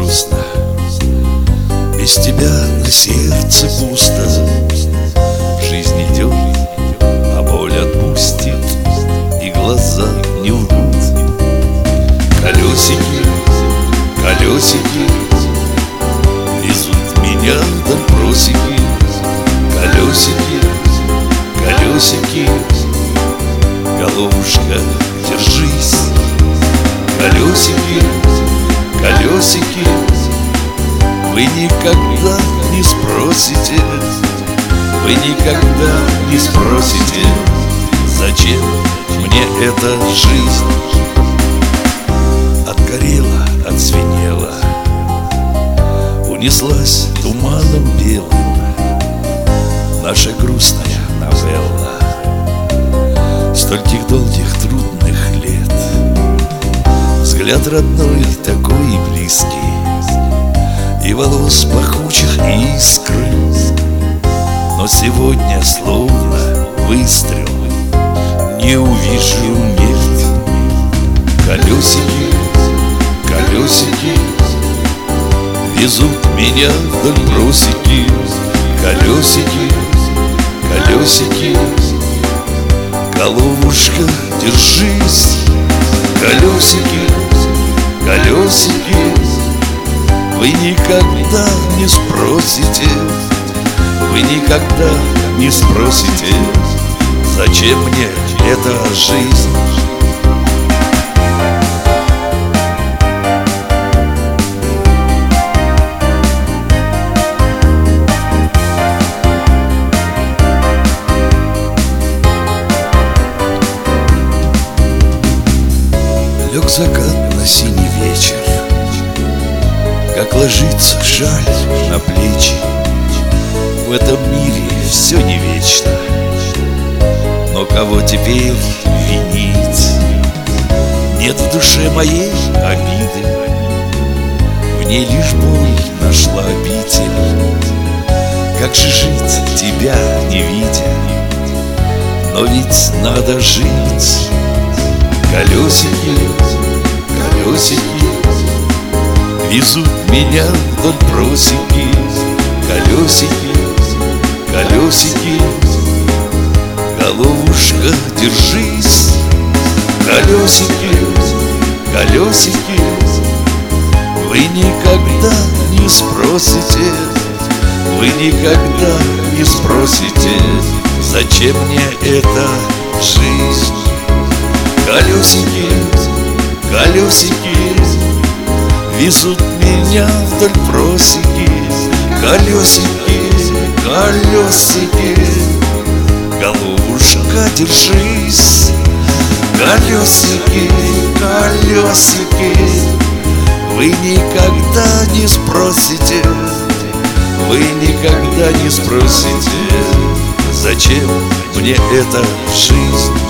грустно, без тебя на сердце пусто. Жизнь идет, а боль отпустит, и глаза не лгут. Колесики, колесики везут меня до просеки. Колесики, колесики, головушка, держись. Колесики, колесики, вы никогда не спросите, вы никогда не спросите, зачем мне эта жизнь. Отгорела, отзвенела, унеслась туманом белым наша грустная новелла стольких долгих трудных лет. Взгляд родной такой и близкий, и волос пахучих искры, но сегодня словно выстрел, не увижу, нет. Колесики, колесики везут меня вдоль просеки. Колесики, колесики, головушка, держись. Колесики, колесики, вы никогда не спросите, вы никогда не спросите, зачем мне эта жизнь. Лег закат на синий вечер, как ложится жаль на плечи. В этом мире все не вечно, но кого теперь винить? Нет в душе моей обиды, в ней лишь боль нашла обитель. Как же жить, тебя не видя? Но ведь надо жить. Колесики, колесики везут меня вдоль просеки. Колесики, колесики, головушка, держись. Колесики, колесики, вы никогда не спросите, вы никогда не спросите, зачем мне эта жизнь. Колесики, колесики везут меня вдоль просеки. Колесики, колесики, головушка, держись. Колесики, колесики, вы никогда не спросите, вы никогда не спросите, зачем мне эта жизнь.